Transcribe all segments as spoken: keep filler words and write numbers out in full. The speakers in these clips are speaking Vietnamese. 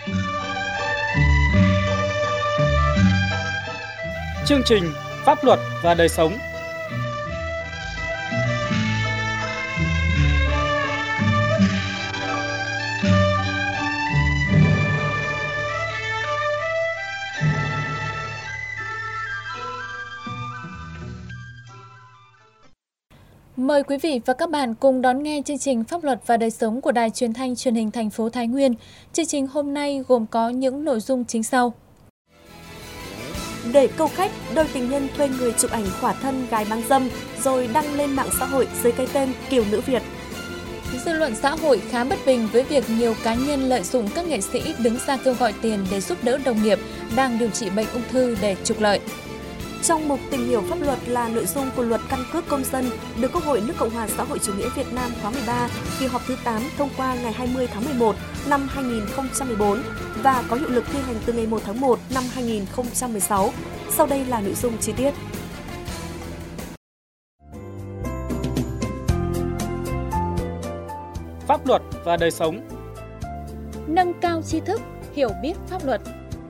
Chương trình Pháp luật và đời sống. Mời quý vị và các bạn cùng đón nghe chương trình Pháp luật và đời sống của Đài Truyền thanh Truyền hình thành phố Thái Nguyên. Chương trình hôm nay gồm có những nội dung chính sau. Để câu khách, đôi tình nhân thuê người chụp ảnh khỏa thân gái bán dâm rồi đăng lên mạng xã hội dưới cái tên Kiều Nữ Việt. Dư luận xã hội khá bất bình với việc nhiều cá nhân lợi dụng các nghệ sĩ đứng ra kêu gọi tiền để giúp đỡ đồng nghiệp đang điều trị bệnh ung thư để trục lợi. Trong mục tìm hiểu pháp luật là nội dung của luật căn cước công dân được Quốc hội nước Cộng hòa xã hội chủ nghĩa Việt Nam khóa mười ba, kỳ họp thứ tám thông qua ngày hai mươi tháng mười một năm hai nghìn không trăm mười bốn và có hiệu lực thi hành từ ngày một tháng một năm hai nghìn không trăm mười sáu. Sau đây là nội dung chi tiết. Pháp luật và đời sống. Nâng cao tri thức, hiểu biết pháp luật.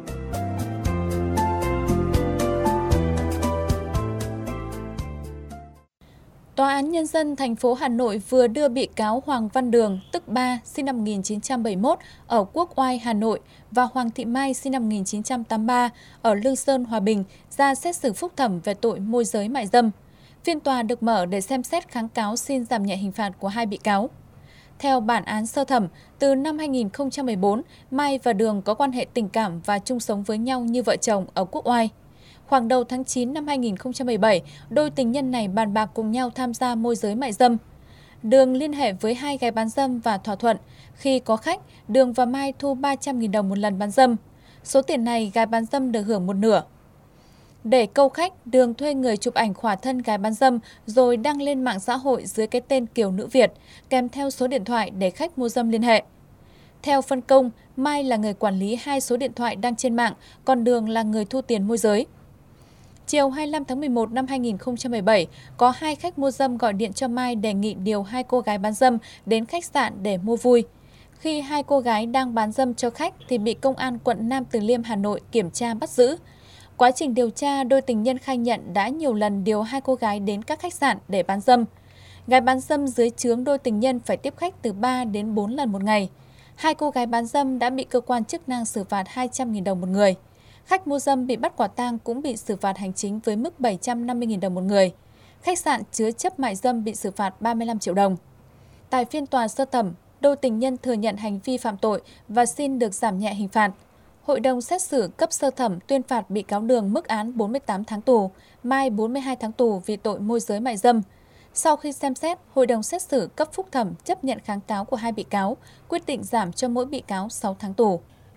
Tòa án Nhân dân thành phố Hà Nội vừa đưa bị cáo Hoàng Văn Đường, tức Ba, sinh năm một nghìn chín trăm bảy mươi mốt, ở Quốc Oai, Hà Nội và Hoàng Thị Mai, sinh năm một nghìn chín trăm tám mươi ba, ở Lương Sơn, Hòa Bình, ra xét xử phúc thẩm về tội môi giới mại dâm. Phiên tòa được mở để xem xét kháng cáo xin giảm nhẹ hình phạt của hai bị cáo. Theo bản án sơ thẩm, từ năm hai nghìn không trăm mười bốn, Mai và Đường có quan hệ tình cảm và chung sống với nhau như vợ chồng ở Quốc Oai. Khoảng đầu tháng chín năm hai nghìn không trăm mười bảy, đôi tình nhân này bàn bạc cùng nhau tham gia môi giới mại dâm. Đường liên hệ với hai gái bán dâm và thỏa thuận, khi có khách, Đường và Mai thu ba trăm nghìn đồng một lần bán dâm. Số tiền này gái bán dâm được hưởng một nửa. Để câu khách, Đường thuê người chụp ảnh khỏa thân gái bán dâm rồi đăng lên mạng xã hội dưới cái tên Kiều Nữ Việt, kèm theo số điện thoại để khách mua dâm liên hệ. Theo phân công, Mai là người quản lý hai số điện thoại đăng trên mạng, còn Đường là người thu tiền môi giới. Chiều hai mươi lăm tháng mười một năm hai nghìn không trăm mười bảy, có hai khách mua dâm gọi điện cho Mai đề nghị điều hai cô gái bán dâm đến khách sạn để mua vui. Khi hai cô gái đang bán dâm cho khách thì bị Công an quận Nam Từ Liêm, Hà Nội kiểm tra bắt giữ. Quá trình điều tra, đôi tình nhân khai nhận đã nhiều lần điều hai cô gái đến các khách sạn để bán dâm. Gái bán dâm dưới trướng đôi tình nhân phải tiếp khách từ ba đến bốn lần một ngày. Hai cô gái bán dâm đã bị cơ quan chức năng xử phạt hai trăm nghìn đồng một người. Khách mua dâm bị bắt quả tang cũng bị xử phạt hành chính với mức bảy trăm năm mươi nghìn đồng một người. Khách sạn chứa chấp mại dâm bị xử phạt ba mươi lăm triệu đồng. Tại phiên tòa sơ thẩm, đôi tình nhân thừa nhận hành vi phạm tội và xin được giảm nhẹ hình phạt. Hội đồng xét xử cấp sơ thẩm tuyên phạt bị cáo Đường mức án bốn mươi tám tháng tù, Mai bốn mươi hai tháng tù vì tội môi giới mại dâm. Sau khi xem xét, Hội đồng xét xử cấp phúc thẩm chấp nhận kháng cáo của hai bị cáo, quyết định giảm cho mỗi bị cáo sáu tháng tù.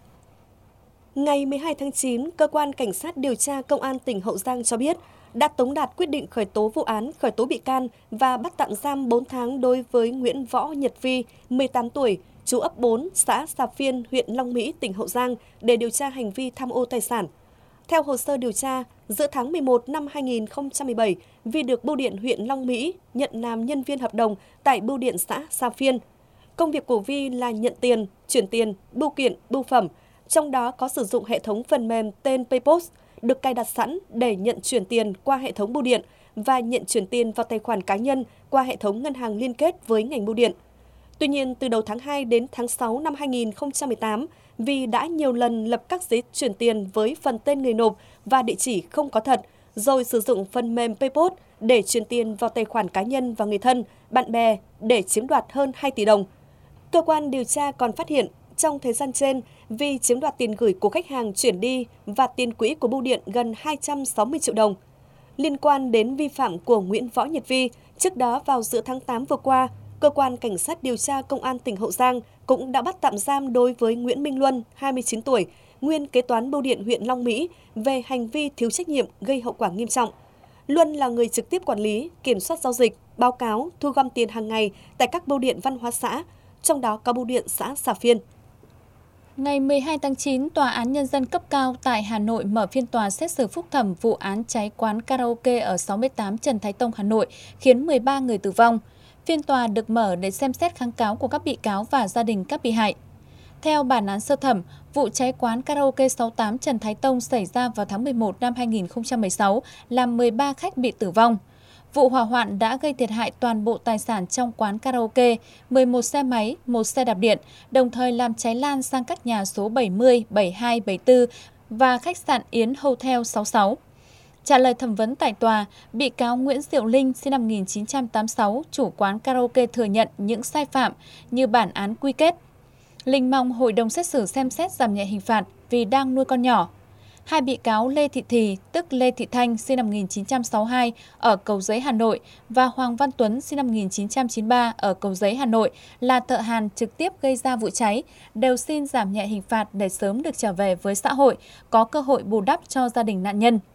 Ngày mười hai tháng chín, Cơ quan Cảnh sát điều tra Công an tỉnh Hậu Giang cho biết đã tống đạt quyết định khởi tố vụ án, khởi tố bị can và bắt tạm giam bốn tháng đối với Nguyễn Võ Nhật Vi, mười tám tuổi, trú ấp bốn, xã Sà Phiên, huyện Long Mỹ, tỉnh Hậu Giang để điều tra hành vi tham ô tài sản. Theo hồ sơ điều tra, giữa tháng mười một năm hai nghìn không trăm mười bảy, Vi được bưu điện huyện Long Mỹ nhận làm nhân viên hợp đồng tại bưu điện xã Sà Phiên. Công việc của Vi là nhận tiền, chuyển tiền, bưu kiện, bưu phẩm, trong đó có sử dụng hệ thống phần mềm tên PayPost được cài đặt sẵn để nhận chuyển tiền qua hệ thống bưu điện và nhận chuyển tiền vào tài khoản cá nhân qua hệ thống ngân hàng liên kết với ngành bưu điện. Tuy nhiên, từ đầu tháng hai đến tháng sáu năm hai nghìn không trăm mười tám, Vi đã nhiều lần lập các giấy chuyển tiền với phần tên người nộp và địa chỉ không có thật, rồi sử dụng phần mềm PayPost để chuyển tiền vào tài khoản cá nhân và người thân, bạn bè để chiếm đoạt hơn hai tỷ đồng. Cơ quan điều tra còn phát hiện, trong thời gian trên, Vi chiếm đoạt tiền gửi của khách hàng chuyển đi và tiền quỹ của bưu điện gần hai trăm sáu mươi triệu đồng. Liên quan đến vi phạm của Nguyễn Võ Nhật Vi, trước đó vào giữa tháng tám vừa qua, Cơ quan Cảnh sát điều tra Công an tỉnh Hậu Giang cũng đã bắt tạm giam đối với Nguyễn Minh Luân, hai mươi chín tuổi, nguyên kế toán bưu điện huyện Long Mỹ về hành vi thiếu trách nhiệm gây hậu quả nghiêm trọng. Luân là người trực tiếp quản lý, kiểm soát giao dịch, báo cáo, thu gom tiền hàng ngày tại các bưu điện văn hóa xã, trong đó có bưu điện xã Sà Phiên. Ngày mười hai tháng chín, Tòa án Nhân dân cấp cao tại Hà Nội mở phiên tòa xét xử phúc thẩm vụ án cháy quán karaoke ở sáu mươi tám Trần Thái Tông, Hà Nội, khiến mười ba người tử vong. Phiên tòa được mở để xem xét kháng cáo của các bị cáo và gia đình các bị hại. Theo bản án sơ thẩm, vụ cháy quán karaoke sáu tám Trần Thái Tông xảy ra vào tháng mười một năm hai nghìn không trăm mười sáu, làm mười ba khách bị tử vong. Vụ hỏa hoạn đã gây thiệt hại toàn bộ tài sản trong quán karaoke, mười một xe máy, một xe đạp điện, đồng thời làm cháy lan sang các nhà số bảy mươi, bảy mươi hai, bảy mươi tư và khách sạn Yến Hotel sáu mươi sáu. Trả lời thẩm vấn tại tòa, bị cáo Nguyễn Diệu Linh, sinh năm một nghìn chín trăm tám mươi sáu, chủ quán karaoke thừa nhận những sai phạm như bản án quy kết. Linh mong hội đồng xét xử xem xét giảm nhẹ hình phạt vì đang nuôi con nhỏ. Hai bị cáo Lê Thị Thì, tức Lê Thị Thanh, sinh năm một nghìn chín trăm sáu mươi hai, ở Cầu Giấy, Hà Nội và Hoàng Văn Tuấn, sinh năm một nghìn chín trăm chín mươi ba, ở Cầu Giấy, Hà Nội là thợ hàn trực tiếp gây ra vụ cháy, đều xin giảm nhẹ hình phạt để sớm được trở về với xã hội, có cơ hội bù đắp cho gia đình nạn nhân.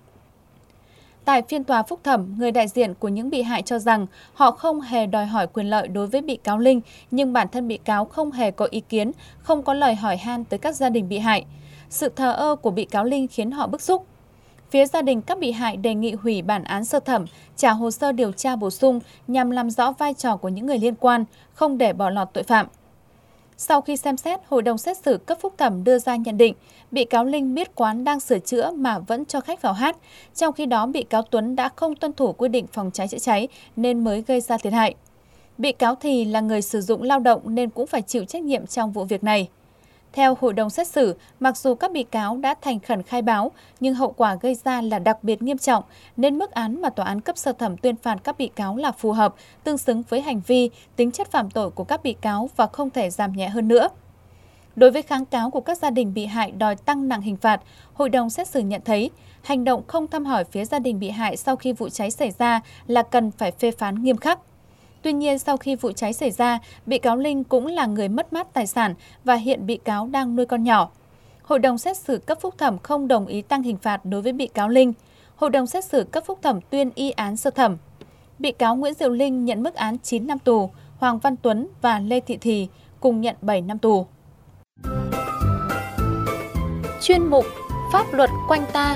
Tại phiên tòa phúc thẩm, người đại diện của những bị hại cho rằng họ không hề đòi hỏi quyền lợi đối với bị cáo Linh, nhưng bản thân bị cáo không hề có ý kiến, không có lời hỏi han tới các gia đình bị hại. Sự thờ ơ của bị cáo Linh khiến họ bức xúc. Phía gia đình các bị hại đề nghị hủy bản án sơ thẩm, trả hồ sơ điều tra bổ sung nhằm làm rõ vai trò của những người liên quan, không để bỏ lọt tội phạm. Sau khi xem xét, Hội đồng xét xử cấp phúc thẩm đưa ra nhận định, bị cáo Linh biết quán đang sửa chữa mà vẫn cho khách vào hát, trong khi đó bị cáo Tuấn đã không tuân thủ quy định phòng cháy chữa cháy nên mới gây ra thiệt hại. Bị cáo Thì là người sử dụng lao động nên cũng phải chịu trách nhiệm trong vụ việc này. Theo Hội đồng xét xử, mặc dù các bị cáo đã thành khẩn khai báo, nhưng hậu quả gây ra là đặc biệt nghiêm trọng, nên mức án mà tòa án cấp sơ thẩm tuyên phạt các bị cáo là phù hợp, tương xứng với hành vi, tính chất phạm tội của các bị cáo và không thể giảm nhẹ hơn nữa. Đối với kháng cáo của các gia đình bị hại đòi tăng nặng hình phạt, Hội đồng xét xử nhận thấy hành động không thăm hỏi phía gia đình bị hại sau khi vụ cháy xảy ra là cần phải phê phán nghiêm khắc. Tuy nhiên, sau khi vụ cháy xảy ra, bị cáo Linh cũng là người mất mát tài sản và hiện bị cáo đang nuôi con nhỏ. Hội đồng xét xử cấp phúc thẩm không đồng ý tăng hình phạt đối với bị cáo Linh. Hội đồng xét xử cấp phúc thẩm tuyên y án sơ thẩm. Bị cáo Nguyễn Diệu Linh nhận mức án chín năm tù, Hoàng Văn Tuấn và Lê Thị Thì cùng nhận bảy năm tù. Chuyên mục Pháp luật quanh ta.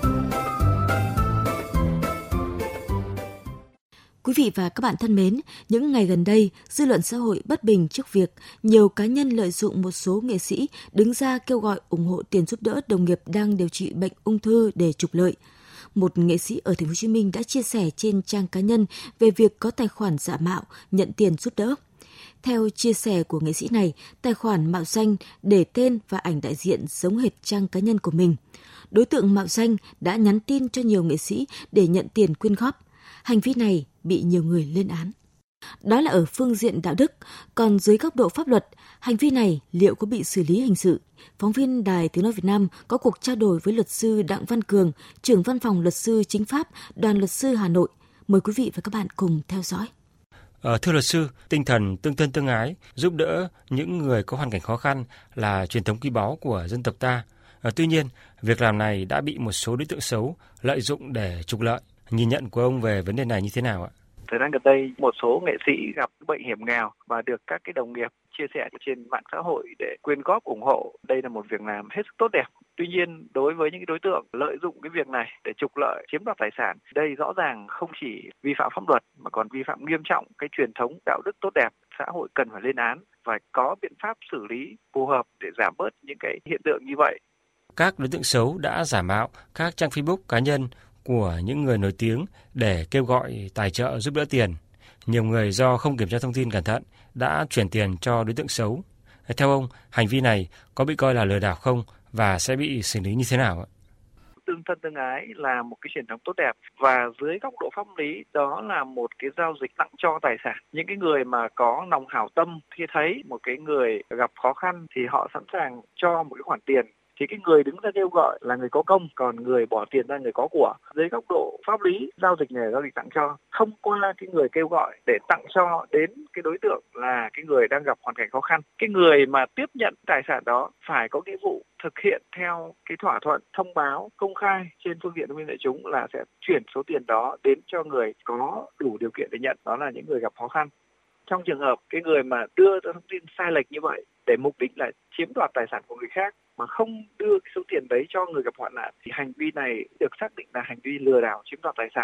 Quý vị và các bạn thân mến, những ngày gần đây, dư luận xã hội bất bình trước việc nhiều cá nhân lợi dụng một số nghệ sĩ đứng ra kêu gọi ủng hộ tiền giúp đỡ đồng nghiệp đang điều trị bệnh ung thư để trục lợi. Một nghệ sĩ ở Thành phố Hồ Chí Minh đã chia sẻ trên trang cá nhân về việc có tài khoản giả mạo nhận tiền giúp đỡ. Theo chia sẻ của nghệ sĩ này, tài khoản mạo danh để tên và ảnh đại diện giống hệt trang cá nhân của mình. Đối tượng mạo danh đã nhắn tin cho nhiều nghệ sĩ để nhận tiền quyên góp. Hành vi này bị nhiều người lên án. Đó là ở phương diện đạo đức, còn dưới góc độ pháp luật, hành vi này liệu có bị xử lý hình sự? Phóng viên Đài Tiếng Nói Việt Nam có cuộc trao đổi với luật sư Đặng Văn Cường, trưởng văn phòng luật sư chính pháp, Đoàn luật sư Hà Nội. Mời quý vị và các bạn cùng theo dõi. Ờ, thưa luật sư, tinh thần tương thân tương ái, giúp đỡ những người có hoàn cảnh khó khăn là truyền thống quý báu của dân tộc ta. Ờ, tuy nhiên, việc làm này đã bị một số đối tượng xấu lợi dụng để trục lợi. Nhìn nhận của ông về vấn đề này như thế nào ạ? Thời gian gần đây, một số nghệ sĩ gặp bệnh hiểm nghèo và được các cái đồng nghiệp chia sẻ trên mạng xã hội để quyên góp ủng hộ. Đây là một việc làm hết sức tốt đẹp. Tuy nhiên, đối với những cái đối tượng lợi dụng cái việc này để trục lợi, chiếm đoạt tài sản, đây rõ ràng không chỉ vi phạm pháp luật mà còn vi phạm nghiêm trọng cái truyền thống đạo đức tốt đẹp. Xã hội cần phải lên án và có biện pháp xử lý phù hợp để giảm bớt những cái hiện tượng như vậy. Các đối tượng xấu đã giả mạo các trang Facebook cá nhân của những người nổi tiếng để kêu gọi tài trợ giúp đỡ tiền. Nhiều người do không kiểm tra thông tin cẩn thận đã chuyển tiền cho đối tượng xấu. Theo ông, hành vi này có bị coi là lừa đảo không và sẽ bị xử lý như thế nào ạ? Tương thân tương ái là một cái truyền thống tốt đẹp và dưới góc độ pháp lý đó là một cái giao dịch tặng cho tài sản. Những cái người mà có lòng hảo tâm khi thấy một cái người gặp khó khăn thì họ sẵn sàng cho một cái khoản tiền. Thì cái người đứng ra kêu gọi là người có công, còn người bỏ tiền ra người có của. Dưới góc độ pháp lý, giao dịch này là giao dịch tặng cho. Thông qua cái người kêu gọi để tặng cho đến cái đối tượng là cái người đang gặp hoàn cảnh khó khăn. Cái người mà tiếp nhận tài sản đó phải có nghĩa vụ thực hiện theo cái thỏa thuận thông báo công khai trên phương tiện thông tin đại chúng là sẽ chuyển số tiền đó đến cho người có đủ điều kiện để nhận, đó là những người gặp khó khăn. Trong trường hợp cái người mà đưa ra thông tin sai lệch như vậy để mục đích là chiếm đoạt tài sản của người khác mà không đưa cái số tiền đấy cho người gặp hoạn nạn thì hành vi này được xác định là hành vi lừa đảo chiếm đoạt tài sản.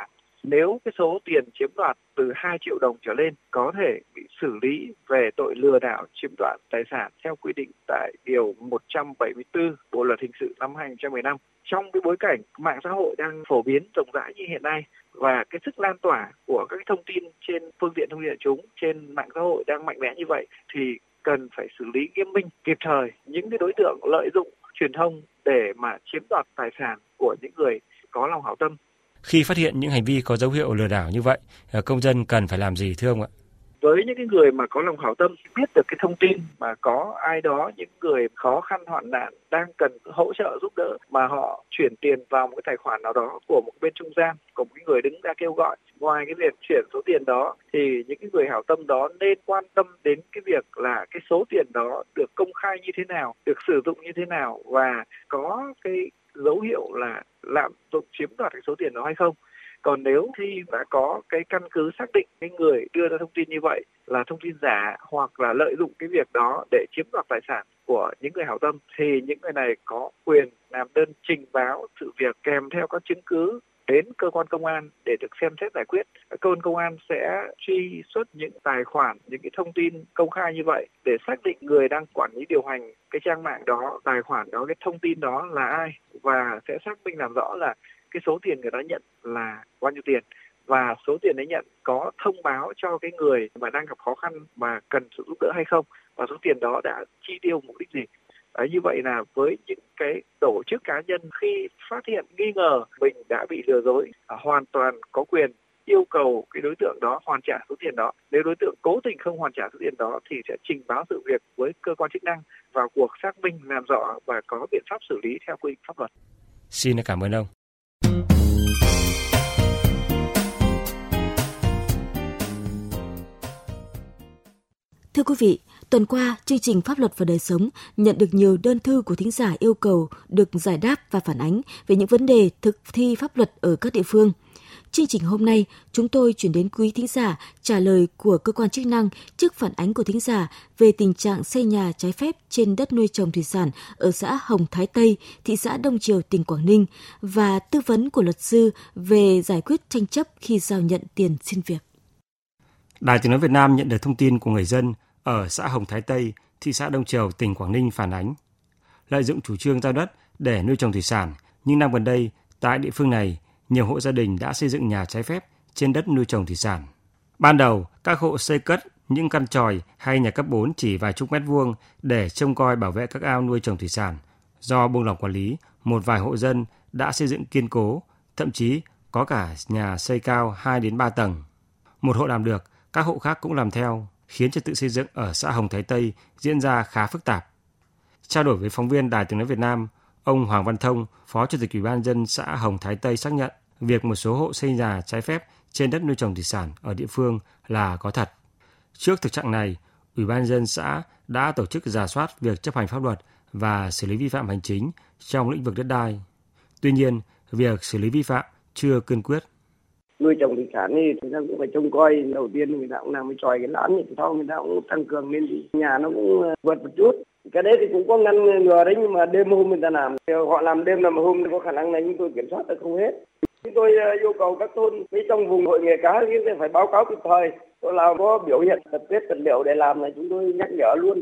Nếu cái số tiền chiếm đoạt từ hai triệu đồng trở lên có thể bị xử lý về tội lừa đảo chiếm đoạt tài sản theo quy định tại điều một trăm bảy mươi tư Bộ luật hình sự năm hai nghìn không trăm mười lăm. Trong cái bối cảnh mạng xã hội đang phổ biến rộng rãi như hiện nay và cái sức lan tỏa của các thông tin trên phương tiện thông tin đại chúng, trên mạng xã hội đang mạnh mẽ như vậy thì cần phải xử lý nghiêm minh kịp thời những cái đối tượng lợi dụng truyền thông để mà chiếm đoạt tài sản của những người có lòng hảo tâm. Khi phát hiện những hành vi có dấu hiệu lừa đảo như vậy, công dân cần phải làm gì thưa ông ạ? Với những cái người mà có lòng hảo tâm biết được cái thông tin mà có ai đó, những người khó khăn hoạn nạn đang cần hỗ trợ giúp đỡ mà họ chuyển tiền vào một cái tài khoản nào đó của một bên trung gian, của một cái người đứng ra kêu gọi. Ngoài cái việc chuyển số tiền đó thì những cái người hảo tâm đó nên quan tâm đến cái việc là cái số tiền đó được công khai như thế nào, được sử dụng như thế nào và có cái dấu hiệu là lạm dụng chiếm đoạt cái số tiền đó hay không. Còn nếu khi đã có cái căn cứ xác định cái người đưa ra thông tin như vậy là thông tin giả hoặc là lợi dụng cái việc đó để chiếm đoạt tài sản của những người hảo tâm thì những người này có quyền làm đơn trình báo sự việc kèm theo các chứng cứ đến cơ quan công an để được xem xét giải quyết. Cơ quan công an sẽ truy xuất những tài khoản, những cái thông tin công khai như vậy để xác định người đang quản lý điều hành cái trang mạng đó, tài khoản đó, cái thông tin đó là ai và sẽ xác minh làm rõ là cái số tiền người đó nhận là bao nhiêu tiền và số tiền đấy nhận có thông báo cho cái người mà đang gặp khó khăn mà cần sự giúp đỡ hay không và số tiền đó đã chi tiêu mục đích gì. Đấy, như vậy là với những cái tổ chức cá nhân khi phát hiện nghi ngờ mình đã bị lừa dối, à, hoàn toàn có quyền yêu cầu cái đối tượng đó hoàn trả số tiền đó. Nếu đối tượng cố tình không hoàn trả số tiền đó thì sẽ trình báo sự việc với cơ quan chức năng vào cuộc xác minh làm rõ và có biện pháp xử lý theo quy định pháp luật. Xin cảm ơn ông. Thưa quý vị, tuần qua, chương trình Pháp luật và đời sống nhận được nhiều đơn thư của thính giả yêu cầu được giải đáp và phản ánh về những vấn đề thực thi pháp luật ở các địa phương. Chương trình hôm nay, chúng tôi chuyển đến quý thính giả trả lời của cơ quan chức năng trước phản ánh của thính giả về tình trạng xây nhà trái phép trên đất nuôi trồng thủy sản ở xã Hồng Thái Tây, thị xã Đông Triều, tỉnh Quảng Ninh và tư vấn của luật sư về giải quyết tranh chấp khi giao nhận tiền xin việc. Đài Tiếng nói Việt Nam nhận được thông tin của người dân ở xã Hồng Thái Tây, thị xã Đông Triều, tỉnh Quảng Ninh phản ánh lợi dụng chủ trương giao đất để nuôi trồng thủy sản, nhưng năm gần đây tại địa phương này nhiều hộ gia đình đã xây dựng nhà trái phép trên đất nuôi trồng thủy sản. Ban đầu, các hộ xây cất những căn chòi hay nhà cấp bốn chỉ vài chục mét vuông để trông coi bảo vệ các ao nuôi trồng thủy sản. Do buông lỏng quản lý, một vài hộ dân đã xây dựng kiên cố, thậm chí có cả nhà xây cao hai đến ba tầng. Một hộ làm được, các hộ khác cũng làm theo, khiến trật tự xây dựng ở xã Hồng Thái Tây diễn ra khá phức tạp. Trao đổi với phóng viên Đài Tiếng nói Việt Nam, ông Hoàng Văn Thông, Phó Chủ tịch Ủy ban nhân dân xã Hồng Thái Tây xác nhận việc một số hộ xây nhà trái phép trên đất nuôi trồng thủy sản ở địa phương là có thật. Trước thực trạng này, Ủy ban nhân dân xã đã tổ chức rà soát việc chấp hành pháp luật và xử lý vi phạm hành chính trong lĩnh vực đất đai. Tuy nhiên, việc xử lý vi phạm chưa kiên quyết. Nuôi trồng thủy sản thì người ta cũng phải trông coi, đầu tiên người ta cũng làm cái tròi cái lán, thì sau người ta cũng tăng cường lên thì nhà nó cũng vượt một chút. Cái đấy thì cũng có ngăn ngừa đấy, nhưng mà đêm hôm người ta làm, họ làm đêm làm hôm thì có khả năng này chúng tôi kiểm soát được không hết. Chúng tôi yêu cầu các thôn với trong vùng hội nghề cá thì phải báo cáo kịp thời, chỗ nào có biểu hiện tập kết vật liệu để làm này chúng tôi nhắc nhở luôn.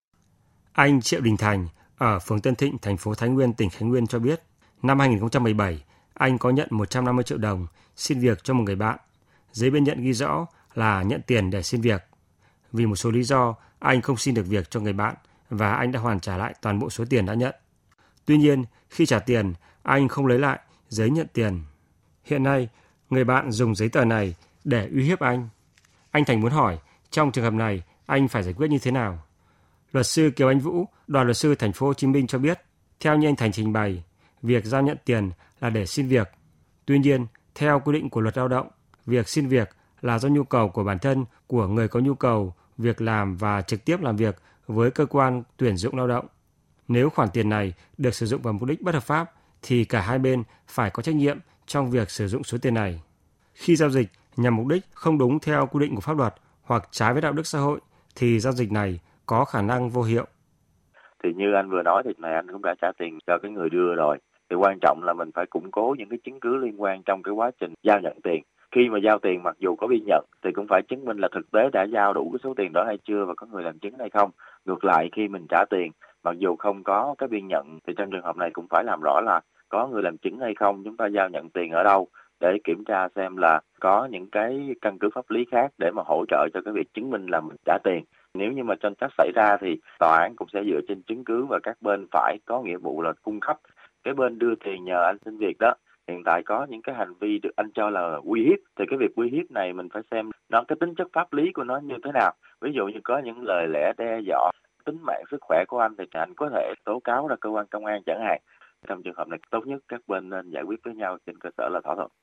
Anh Triệu Đình Thành ở phường Tân Thịnh, thành phố Thái Nguyên, tỉnh Thái Nguyên cho biết, năm hai nghìn không trăm mười bảy, anh có nhận một trăm năm mươi triệu đồng xin việc cho một người bạn. Giấy biên nhận ghi rõ là nhận tiền để xin việc. Vì một số lý do, anh không xin được việc cho người bạn và anh đã hoàn trả lại toàn bộ số tiền đã nhận. Tuy nhiên, khi trả tiền, anh không lấy lại giấy nhận tiền. Hiện nay, người bạn dùng giấy tờ này để uy hiếp anh. Anh Thành muốn hỏi, trong trường hợp này, anh phải giải quyết như thế nào? Luật sư Kiều Anh Vũ, đoàn luật sư thành phố Hồ Chí Minh cho biết, theo như anh Thành trình bày, việc giao nhận tiền là để xin việc. Tuy nhiên, theo quy định của luật lao động, việc xin việc là do nhu cầu của bản thân của người có nhu cầu việc làm và trực tiếp làm việc với cơ quan tuyển dụng lao động. Nếu khoản tiền này được sử dụng vào mục đích bất hợp pháp, thì cả hai bên phải có trách nhiệm trong việc sử dụng số tiền này. Khi giao dịch nhằm mục đích không đúng theo quy định của pháp luật hoặc trái với đạo đức xã hội, thì giao dịch này có khả năng vô hiệu. Thì như anh vừa nói thì này anh cũng đã trả tiền cho cái người đưa rồi. Thì quan trọng là mình phải củng cố những cái chứng cứ liên quan trong cái quá trình giao nhận tiền. khi mà giao tiền mặc dù có biên nhận thì cũng phải chứng minh là thực tế đã giao đủ cái số tiền đó hay chưa và có người làm chứng hay không. Ngược lại, khi mình trả tiền mặc dù không có cái biên nhận thì trong trường hợp này cũng phải làm rõ là có người làm chứng hay không, chúng ta giao nhận tiền ở đâu để kiểm tra xem là có những cái căn cứ pháp lý khác để mà hỗ trợ cho cái việc chứng minh là mình trả tiền. Nếu như mà tranh chấp xảy ra thì tòa án cũng sẽ dựa trên chứng cứ và các bên phải có nghĩa vụ là cung cấp. Cái bên đưa tiền nhờ anh xin việc đó, hiện tại có những cái hành vi được anh cho là uy hiếp, thì cái việc uy hiếp này mình phải xem nó cái tính chất pháp lý của nó như thế nào. Ví dụ như có những lời lẽ đe dọa tính mạng sức khỏe của anh thì anh có thể tố cáo ra cơ quan công an chẳng hạn. Trong trường hợp này tốt nhất các bên nên giải quyết với nhau trên cơ sở là thỏa thuận.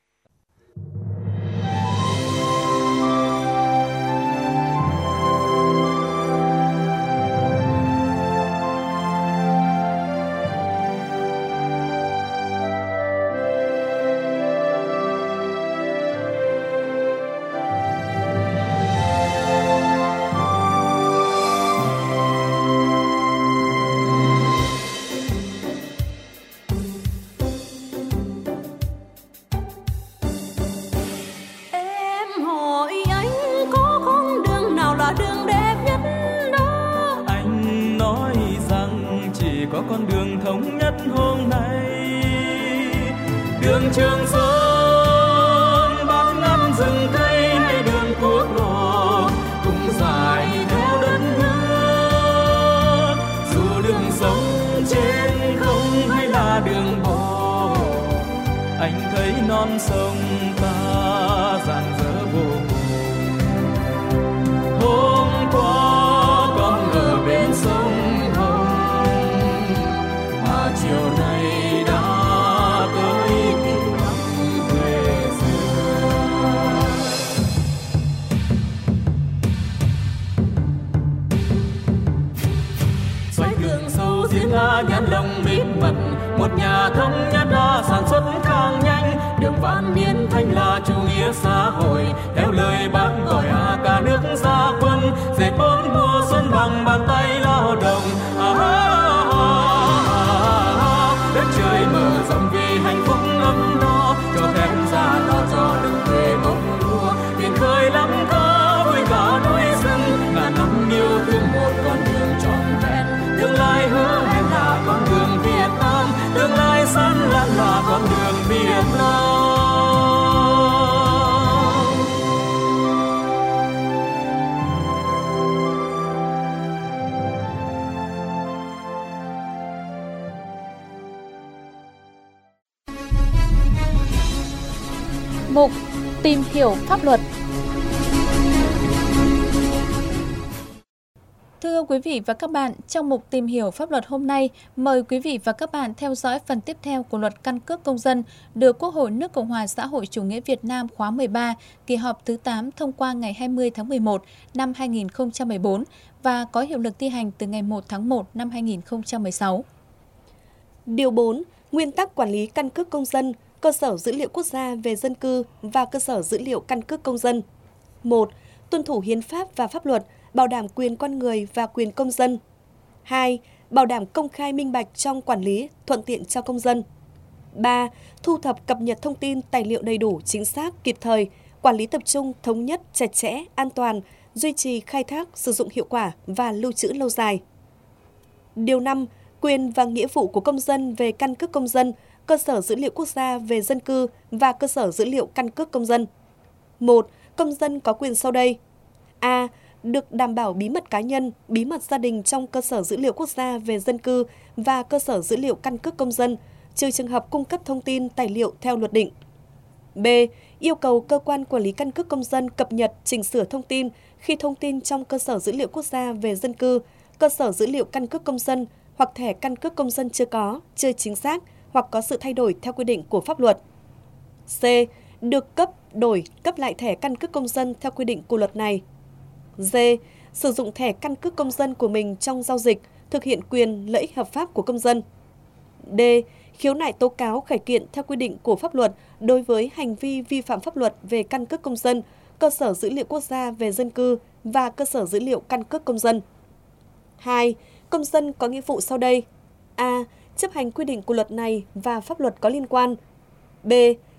Có con đường thống nhất hôm nay, đường Trường Sơn bát ngát rừng cây hay đường quốc lộ cũng dài theo đất nước. Dù đường sông trên không hay là đường bộ, anh thấy non sông ta rạng rỡ vô cùng. Hôm qua con ở bên sông chiều nay đã tới kỷ năm quê xưa. Xoay đường sâu diễn ra nhãn lồng mít mật, một nhà thống nhất đã sản xuất càng nhanh. Đường vạn niên thanh là chủ nghĩa xã hội, theo lời bác gọi à cả nước ra quân, dệt bốn mùa xuân bằng bàn tay lao động. À, đất trời mở rộng vì hạnh phúc ấm no, cho phép ra lo cho đừng quê bóng đua. Biển khơi lắm có vui cả núi rừng, ngàn năm yêu thương một con đường trọn vẹn. Tương lai hứa hẹn là con đường Việt Nam, tương lai sáng lạn là con đường Việt Nam. Mục tìm hiểu pháp luật. Thưa quý vị và các bạn, trong mục tìm hiểu pháp luật hôm nay, mời quý vị và các bạn theo dõi phần tiếp theo của Luật Căn cước Công dân được Quốc hội nước Cộng hòa Xã hội Chủ nghĩa Việt Nam khóa mười ba, kỳ họp thứ tám thông qua ngày hai mươi tháng mười một năm hai nghìn không trăm mười bốn và có hiệu lực thi hành từ ngày một tháng một năm hai nghìn không trăm mười sáu. Điều bốn. Nguyên tắc quản lý căn cước công dân, cơ sở dữ liệu quốc gia về dân cư và cơ sở dữ liệu căn cước công dân. một. Tuân thủ hiến pháp và pháp luật, bảo đảm quyền con người và quyền công dân. hai. Bảo đảm công khai minh bạch trong quản lý, thuận tiện cho công dân. ba. Thu thập cập nhật thông tin, tài liệu đầy đủ, chính xác, kịp thời, quản lý tập trung, thống nhất, chặt chẽ, an toàn, duy trì khai thác, sử dụng hiệu quả và lưu trữ lâu dài. Điều năm. Quyền và nghĩa vụ của công dân về căn cước công dân, cơ sở dữ liệu quốc gia về dân cư và cơ sở dữ liệu căn cước công dân. một. Công dân có quyền sau đây. A. Được đảm bảo bí mật cá nhân, bí mật gia đình trong cơ sở dữ liệu quốc gia về dân cư và cơ sở dữ liệu căn cước công dân, trừ trường hợp cung cấp thông tin, tài liệu theo luật định. B. Yêu cầu cơ quan quản lý căn cước công dân cập nhật, chỉnh sửa thông tin khi thông tin trong cơ sở dữ liệu quốc gia về dân cư, cơ sở dữ liệu căn cước công dân hoặc thẻ căn cước công dân chưa có, chưa chính xác hoặc có sự thay đổi theo quy định của pháp luật. C. Được cấp, đổi, cấp lại thẻ căn cước công dân theo quy định của luật này. D. Sử dụng thẻ căn cước công dân của mình trong giao dịch, thực hiện quyền lợi ích hợp pháp của công dân. D. Khiếu nại tố cáo khởi kiện theo quy định của pháp luật đối với hành vi vi phạm pháp luật về căn cước công dân, cơ sở dữ liệu quốc gia về dân cư và cơ sở dữ liệu căn cước công dân. hai. Công dân có nghĩa vụ sau đây. A. Chấp hành quy định của luật này và pháp luật có liên quan. B.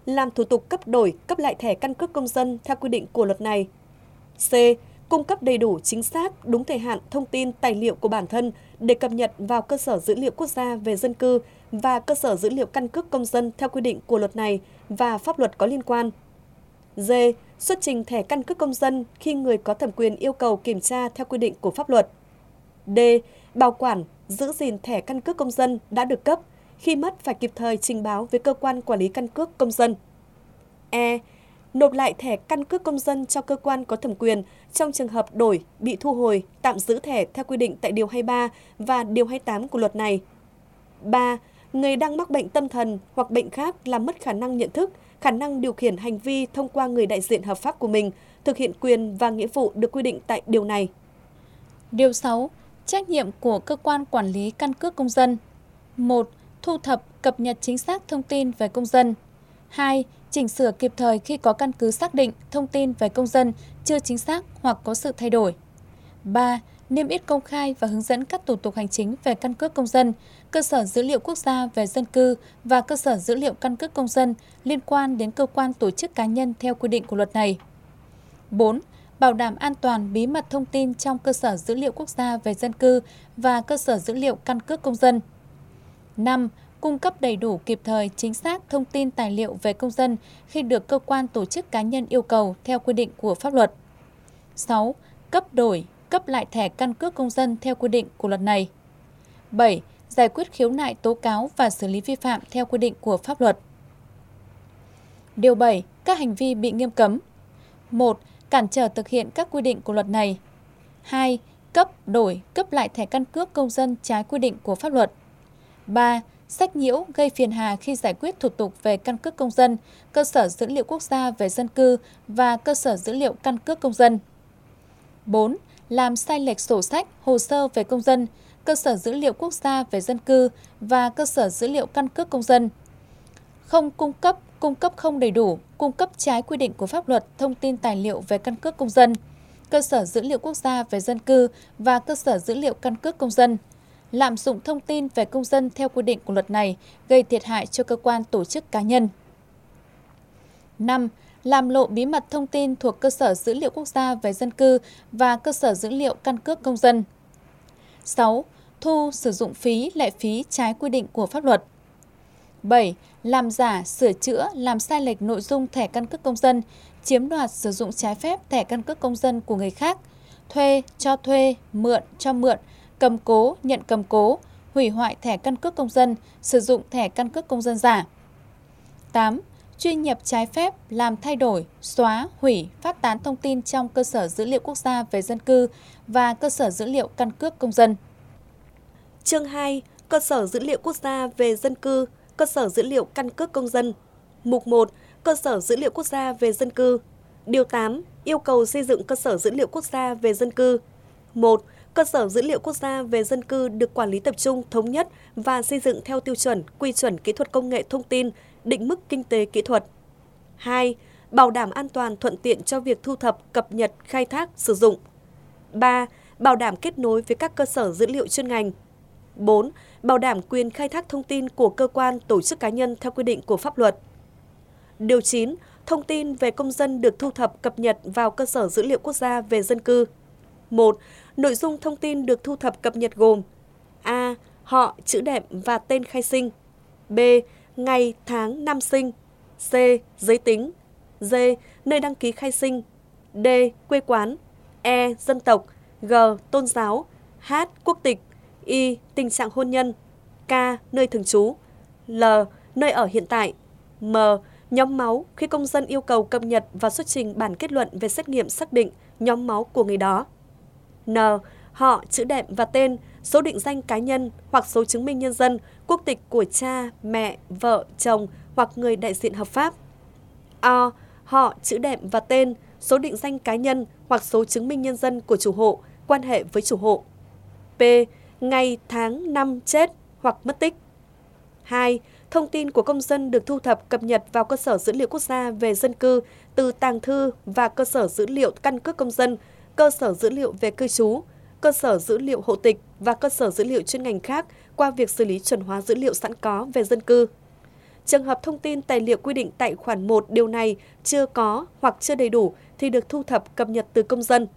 làm thủ tục cấp đổi, cấp lại thẻ căn cước công dân theo quy định của luật này. C. Cung cấp đầy đủ, chính xác, đúng thời hạn thông tin tài liệu của bản thân để cập nhật vào cơ sở dữ liệu quốc gia về dân cư và cơ sở dữ liệu căn cước công dân theo quy định của luật này và pháp luật có liên quan. D. Xuất trình thẻ căn cước công dân khi người có thẩm quyền yêu cầu kiểm tra theo quy định của pháp luật. D. Bảo quản, giữ gìn thẻ căn cước công dân đã được cấp, khi mất phải kịp thời trình báo với cơ quan quản lý căn cước công dân. E. Nộp lại thẻ căn cước công dân cho cơ quan có thẩm quyền trong trường hợp đổi, bị thu hồi, tạm giữ thẻ theo quy định tại Điều hai mươi ba và Điều hai mươi tám của luật này. ba. Người đang mắc bệnh tâm thần hoặc bệnh khác làm mất khả năng nhận thức, khả năng điều khiển hành vi thông qua người đại diện hợp pháp của mình, thực hiện quyền và nghĩa vụ được quy định tại điều này. Điều sáu. Trách nhiệm của cơ quan quản lý căn cước công dân. một. Thu thập, cập nhật chính xác thông tin về công dân. hai. Chỉnh sửa kịp thời khi có căn cứ xác định thông tin về công dân chưa chính xác hoặc có sự thay đổi. ba. Niêm yết công khai và hướng dẫn các thủ tục hành chính về căn cước công dân, cơ sở dữ liệu quốc gia về dân cư và cơ sở dữ liệu căn cước công dân liên quan đến cơ quan tổ chức cá nhân theo quy định của luật này. bốn. Bảo đảm an toàn bí mật thông tin trong cơ sở dữ liệu quốc gia về dân cư và cơ sở dữ liệu căn cước công dân. năm. Cung cấp đầy đủ, kịp thời, chính xác thông tin tài liệu về công dân khi được cơ quan tổ chức cá nhân yêu cầu theo quy định của pháp luật. sáu. Cấp đổi, cấp lại thẻ căn cước công dân theo quy định của luật này. bảy. Giải quyết khiếu nại tố cáo và xử lý vi phạm theo quy định của pháp luật. Điều bảy. Các hành vi bị nghiêm cấm. một. Cản trở thực hiện các quy định của luật này. hai. Cấp, đổi, cấp lại thẻ căn cước công dân trái quy định của pháp luật. ba. Sách nhiễu, gây phiền hà khi giải quyết thủ tục về căn cước công dân, cơ sở dữ liệu quốc gia về dân cư và cơ sở dữ liệu căn cước công dân. bốn. Làm sai lệch sổ sách, hồ sơ về công dân, cơ sở dữ liệu quốc gia về dân cư và cơ sở dữ liệu căn cước công dân. Không cung cấp, cung cấp không đầy đủ, cung cấp trái quy định của pháp luật thông tin tài liệu về căn cước công dân, cơ sở dữ liệu quốc gia về dân cư và cơ sở dữ liệu căn cước công dân. Lạm dụng thông tin về công dân theo quy định của luật này gây thiệt hại cho cơ quan tổ chức cá nhân. năm. Làm lộ bí mật thông tin thuộc cơ sở dữ liệu quốc gia về dân cư và cơ sở dữ liệu căn cước công dân. sáu. Thu, sử dụng phí, lệ phí trái quy định của pháp luật. bảy. Làm giả, sửa chữa, làm sai lệch nội dung thẻ căn cước công dân, chiếm đoạt, sử dụng trái phép thẻ căn cước công dân của người khác, thuê, cho thuê, mượn, cho mượn, cầm cố, nhận cầm cố, hủy hoại thẻ căn cước công dân, sử dụng thẻ căn cước công dân giả. tám. Truy nhập trái phép, làm thay đổi, xóa, hủy, phát tán thông tin trong cơ sở dữ liệu quốc gia về dân cư và cơ sở dữ liệu căn cước công dân. Chương hai. Cơ sở dữ liệu quốc gia về dân cư, cơ sở dữ liệu căn cước công dân. Mục một. Cơ sở dữ liệu quốc gia về dân cư. Điều tám. Yêu cầu xây dựng cơ sở dữ liệu quốc gia về dân cư. một. Cơ sở dữ liệu quốc gia về dân cư được quản lý tập trung, thống nhất và xây dựng theo tiêu chuẩn, quy chuẩn kỹ thuật công nghệ thông tin, định mức kinh tế kỹ thuật. hai. Bảo đảm an toàn thuận tiện cho việc thu thập, cập nhật, khai thác, sử dụng. ba. Bảo đảm kết nối với các cơ sở dữ liệu chuyên ngành. bốn. Bảo đảm quyền khai thác thông tin của cơ quan, tổ chức cá nhân theo quy định của pháp luật. Điều chín. Thông tin về công dân được thu thập, cập nhật vào cơ sở dữ liệu quốc gia về dân cư. một. Nội dung thông tin được thu thập cập nhật gồm: A. Họ, chữ đệm và tên khai sinh. B. Ngày, tháng, năm sinh. C. Giới tính. D. Nơi đăng ký khai sinh. D. Quê quán. E. Dân tộc. G. Tôn giáo. H. Quốc tịch. Y. Tình trạng hôn nhân. K. Nơi thường trú. L. Nơi ở hiện tại. M. Nhóm máu khi công dân yêu cầu cập nhật và xuất trình bản kết luận về xét nghiệm xác định nhóm máu của người đó. N. Họ, chữ đệm và tên, số định danh cá nhân hoặc số chứng minh nhân dân, quốc tịch của cha, mẹ, vợ, chồng hoặc người đại diện hợp pháp. O. Họ, chữ đệm và tên, số định danh cá nhân hoặc số chứng minh nhân dân của chủ hộ, quan hệ với chủ hộ. P. Ngày, tháng, năm chết hoặc mất tích. hai. Thông tin của công dân được thu thập, cập nhật vào cơ sở dữ liệu quốc gia về dân cư từ tàng thư và cơ sở dữ liệu căn cước công dân, cơ sở dữ liệu về cư trú, cơ sở dữ liệu hộ tịch và cơ sở dữ liệu chuyên ngành khác qua việc xử lý chuẩn hóa dữ liệu sẵn có về dân cư. Trường hợp thông tin tài liệu quy định tại khoản một điều này chưa có hoặc chưa đầy đủ thì được thu thập cập nhật từ công dân.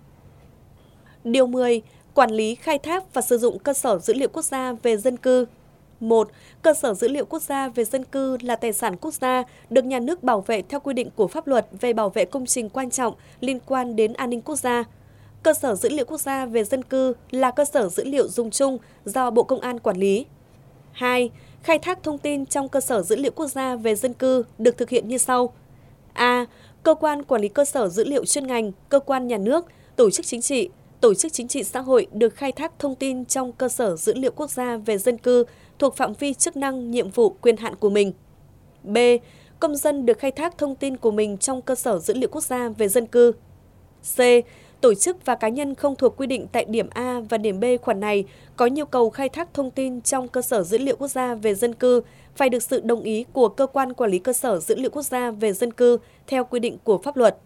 Điều mười. Quản lý, khai thác và sử dụng cơ sở dữ liệu quốc gia về dân cư. một. Cơ sở dữ liệu quốc gia về dân cư là tài sản quốc gia, được nhà nước bảo vệ theo quy định của pháp luật về bảo vệ công trình quan trọng liên quan đến an ninh quốc gia. Cơ sở dữ liệu quốc gia về dân cư là cơ sở dữ liệu dùng chung do Bộ Công an quản lý. hai. Khai thác thông tin trong cơ sở dữ liệu quốc gia về dân cư được thực hiện như sau. A. Cơ quan quản lý cơ sở dữ liệu chuyên ngành, cơ quan nhà nước, tổ chức chính trị, tổ chức chính trị xã hội được khai thác thông tin trong cơ sở dữ liệu quốc gia về dân cư thuộc phạm vi chức năng, nhiệm vụ, quyền hạn của mình. B. Công dân được khai thác thông tin của mình trong cơ sở dữ liệu quốc gia về dân cư. C. Tổ chức và cá nhân không thuộc quy định tại điểm A và điểm B khoản này có nhu cầu khai thác thông tin trong cơ sở dữ liệu quốc gia về dân cư phải được sự đồng ý của cơ quan quản lý cơ sở dữ liệu quốc gia về dân cư theo quy định của pháp luật.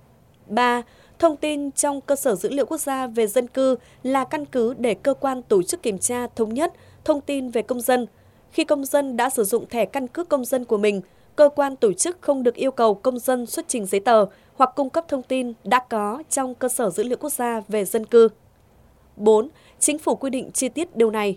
ba. Thông tin trong cơ sở dữ liệu quốc gia về dân cư là căn cứ để cơ quan tổ chức kiểm tra thống nhất thông tin về công dân. Khi công dân đã sử dụng thẻ căn cước công dân của mình, cơ quan tổ chức không được yêu cầu công dân xuất trình giấy tờ hoặc cung cấp thông tin đã có trong cơ sở dữ liệu quốc gia về dân cư. bốn. Chính phủ quy định chi tiết điều này.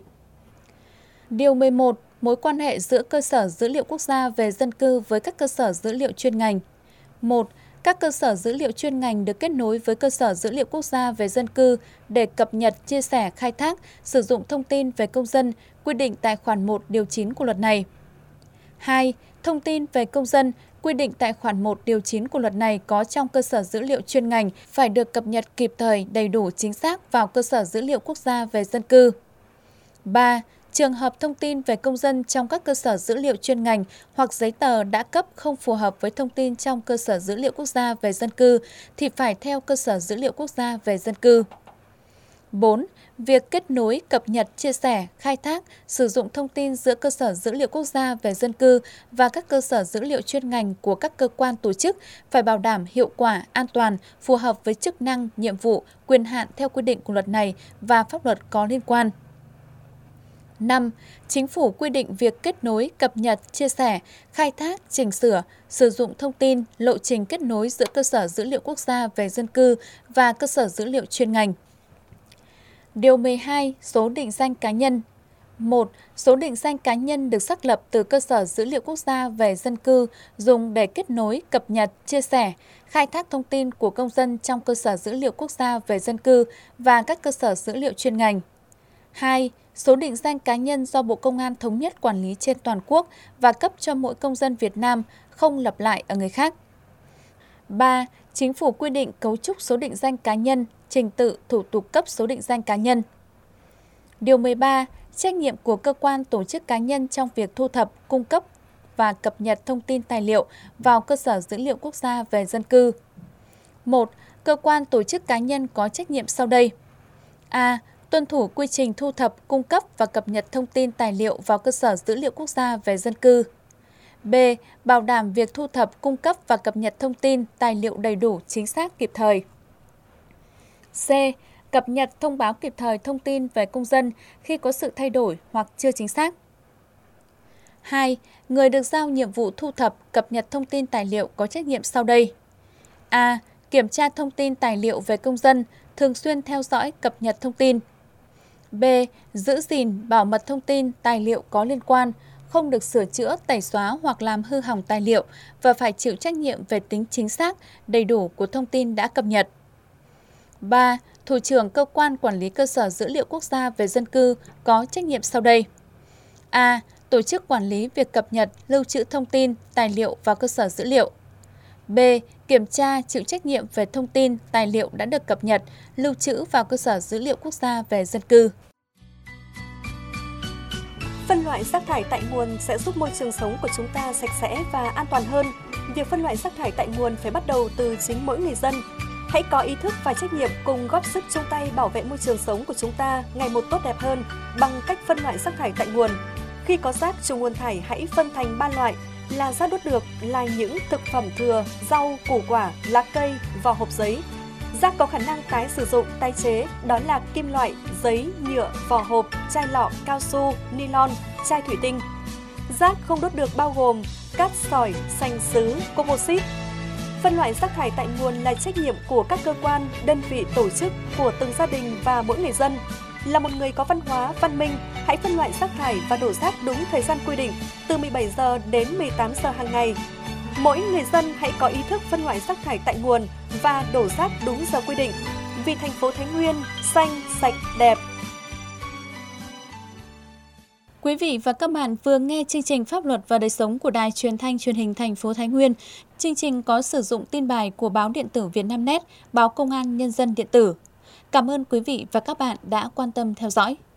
Điều mười một. Mối quan hệ giữa cơ sở dữ liệu quốc gia về dân cư với các cơ sở dữ liệu chuyên ngành. một. Các cơ sở dữ liệu chuyên ngành được kết nối với cơ sở dữ liệu quốc gia về dân cư để cập nhật, chia sẻ, khai thác, sử dụng thông tin về công dân quy định tại khoản một điều chín của luật này. hai. Thông tin về công dân quy định tại khoản một điều chín của luật này có trong cơ sở dữ liệu chuyên ngành phải được cập nhật kịp thời, đầy đủ, chính xác vào cơ sở dữ liệu quốc gia về dân cư. ba. Trường hợp thông tin về công dân trong các cơ sở dữ liệu chuyên ngành hoặc giấy tờ đã cấp không phù hợp với thông tin trong cơ sở dữ liệu quốc gia về dân cư thì phải theo cơ sở dữ liệu quốc gia về dân cư. bốn. Việc kết nối, cập nhật, chia sẻ, khai thác, sử dụng thông tin giữa cơ sở dữ liệu quốc gia về dân cư và các cơ sở dữ liệu chuyên ngành của các cơ quan tổ chức phải bảo đảm hiệu quả, an toàn, phù hợp với chức năng, nhiệm vụ, quyền hạn theo quy định của luật này và pháp luật có liên quan. năm. Chính phủ quy định việc kết nối, cập nhật, chia sẻ, khai thác, chỉnh sửa, sử dụng thông tin, lộ trình kết nối giữa cơ sở dữ liệu quốc gia về dân cư và cơ sở dữ liệu chuyên ngành. Điều mười hai. Số định danh cá nhân. một. Số định danh cá nhân được xác lập từ cơ sở dữ liệu quốc gia về dân cư dùng để kết nối, cập nhật, chia sẻ, khai thác thông tin của công dân trong cơ sở dữ liệu quốc gia về dân cư và các cơ sở dữ liệu chuyên ngành. hai. Số định danh cá nhân do Bộ Công an thống nhất quản lý trên toàn quốc và cấp cho mỗi công dân Việt Nam, không lặp lại ở người khác. ba. Chính phủ quy định cấu trúc số định danh cá nhân, trình tự, thủ tục cấp số định danh cá nhân. Điều mười ba. Trách nhiệm của cơ quan tổ chức cá nhân trong việc thu thập, cung cấp và cập nhật thông tin tài liệu vào cơ sở dữ liệu quốc gia về dân cư. một. Cơ quan tổ chức cá nhân có trách nhiệm sau đây. A. Tuân thủ quy trình thu thập, cung cấp và cập nhật thông tin tài liệu vào cơ sở dữ liệu quốc gia về dân cư. B. Bảo đảm việc thu thập, cung cấp và cập nhật thông tin, tài liệu đầy đủ, chính xác, kịp thời. C. Cập nhật, thông báo kịp thời thông tin về công dân khi có sự thay đổi hoặc chưa chính xác. hai. Người được giao nhiệm vụ thu thập, cập nhật thông tin tài liệu có trách nhiệm sau đây. A. Kiểm tra thông tin tài liệu về công dân, thường xuyên theo dõi, cập nhật thông tin. B. Giữ gìn, bảo mật thông tin, tài liệu có liên quan, không được sửa chữa, tẩy xóa hoặc làm hư hỏng tài liệu và phải chịu trách nhiệm về tính chính xác, đầy đủ của thông tin đã cập nhật. ba. Thủ trưởng cơ quan quản lý cơ sở dữ liệu quốc gia về dân cư có trách nhiệm sau đây. A. Tổ chức quản lý việc cập nhật, lưu trữ thông tin, tài liệu vào cơ sở dữ liệu. B. Kiểm tra, chịu trách nhiệm về thông tin, tài liệu đã được cập nhật, lưu trữ vào cơ sở dữ liệu quốc gia về dân cư. Phân loại rác thải tại nguồn sẽ giúp môi trường sống của chúng ta sạch sẽ và an toàn hơn. Việc phân loại rác thải tại nguồn phải bắt đầu từ chính mỗi người dân. Hãy có ý thức và trách nhiệm cùng góp sức chung tay bảo vệ môi trường sống của chúng ta ngày một tốt đẹp hơn bằng cách phân loại rác thải tại nguồn. Khi có rác trùng nguồn thải hãy phân thành ba loại là rác đốt được là những thực phẩm thừa, rau, củ quả, lá cây, vỏ hộp giấy. Rác có khả năng tái sử dụng, tái chế đó là kim loại, giấy, nhựa, vỏ hộp, chai lọ, cao su, nylon, chai thủy tinh. Rác không đốt được bao gồm cát sỏi, sành sứ, composite. Phân loại rác thải tại nguồn là trách nhiệm của các cơ quan, đơn vị, tổ chức, của từng gia đình và mỗi người dân. Là một người có văn hóa, văn minh, hãy phân loại rác thải và đổ rác đúng thời gian quy định, từ mười bảy giờ đến mười tám giờ hàng ngày. Mỗi người dân hãy có ý thức phân loại rác thải tại nguồn và đổ rác đúng giờ quy định. Vì thành phố Thái Nguyên xanh, sạch, đẹp. Quý vị và các bạn vừa nghe chương trình Pháp luật và đời sống của Đài Truyền thanh Truyền hình thành phố Thái Nguyên. Chương trình có sử dụng tin bài của báo điện tử Vietnamnet, báo Công an Nhân dân điện tử. Cảm ơn quý vị và các bạn đã quan tâm theo dõi.